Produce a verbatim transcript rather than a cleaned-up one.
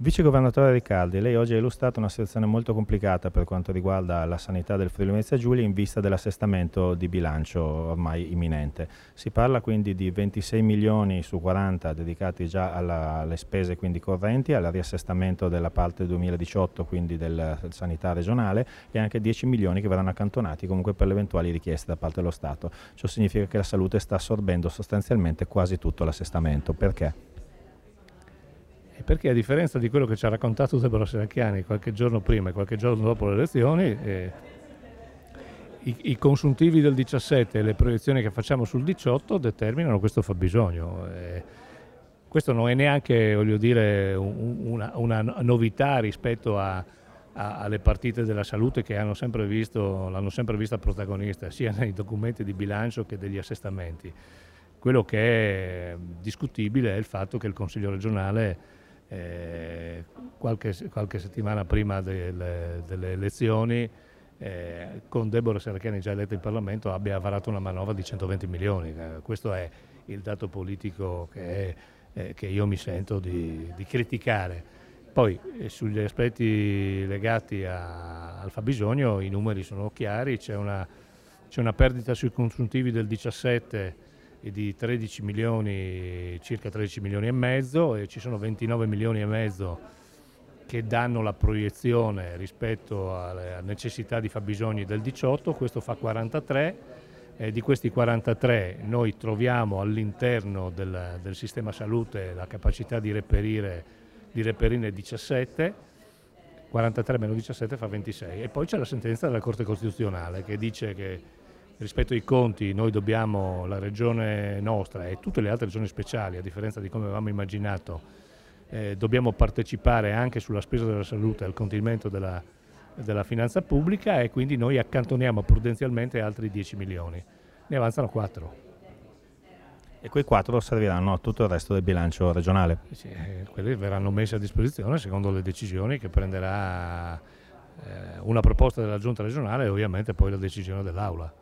Vice Governatore Riccardi, lei oggi ha illustrato una situazione molto complicata per quanto riguarda la sanità del Friuli Venezia Giulia in vista dell'assestamento di bilancio ormai imminente. Si parla quindi di ventisei milioni su quaranta dedicati già alla, alle spese quindi correnti, al riassestamento della parte duemiladiciotto, quindi della sanità regionale, e anche dieci milioni che verranno accantonati comunque per le eventuali richieste da parte dello Stato. Ciò significa che la salute sta assorbendo sostanzialmente quasi tutto l'assestamento. Perché? Perché a differenza di quello che ci ha raccontato Deborah Serracchiani qualche giorno prima e qualche giorno dopo le elezioni, eh, i, i consuntivi del diciassette e le proiezioni che facciamo sul diciotto determinano questo fabbisogno. Eh, questo non è neanche, voglio dire, un, una, una novità rispetto a, a, alle partite della salute che hanno sempre visto, l'hanno sempre vista protagonista sia nei documenti di bilancio che degli assestamenti. Quello che è discutibile è il fatto che il Consiglio regionale Eh, qualche, qualche settimana prima delle, delle elezioni, eh, con Deborah Serracchiani già eletta in Parlamento, abbia varato una manovra di centoventi milioni. Eh, questo è il dato politico che, è, eh, che io mi sento di, di criticare. Poi eh, sugli aspetti legati a, al fabbisogno i numeri sono chiari, c'è una, c'è una perdita sui consuntivi del diciassette di tredici milioni, circa tredici milioni e mezzo, e ci sono ventinove milioni e mezzo che danno la proiezione rispetto alle necessità di fabbisogni del diciotto, questo fa quarantatré, e di questi quarantatré noi troviamo all'interno del, del sistema salute la capacità di reperire, di reperire diciassette, quarantatré meno diciassette fa ventisei, e poi c'è la sentenza della Corte Costituzionale che dice che rispetto ai conti noi dobbiamo, la regione nostra e tutte le altre regioni speciali, a differenza di come avevamo immaginato, eh, dobbiamo partecipare anche sulla spesa della salute al contenimento della, della finanza pubblica, e quindi noi accantoniamo prudenzialmente altri dieci milioni. Ne avanzano quattro. E quei quattro serviranno a tutto il resto del bilancio regionale? Sì, eh, quelli verranno messi a disposizione secondo le decisioni che prenderà eh, una proposta della Giunta regionale e ovviamente poi la decisione dell'Aula.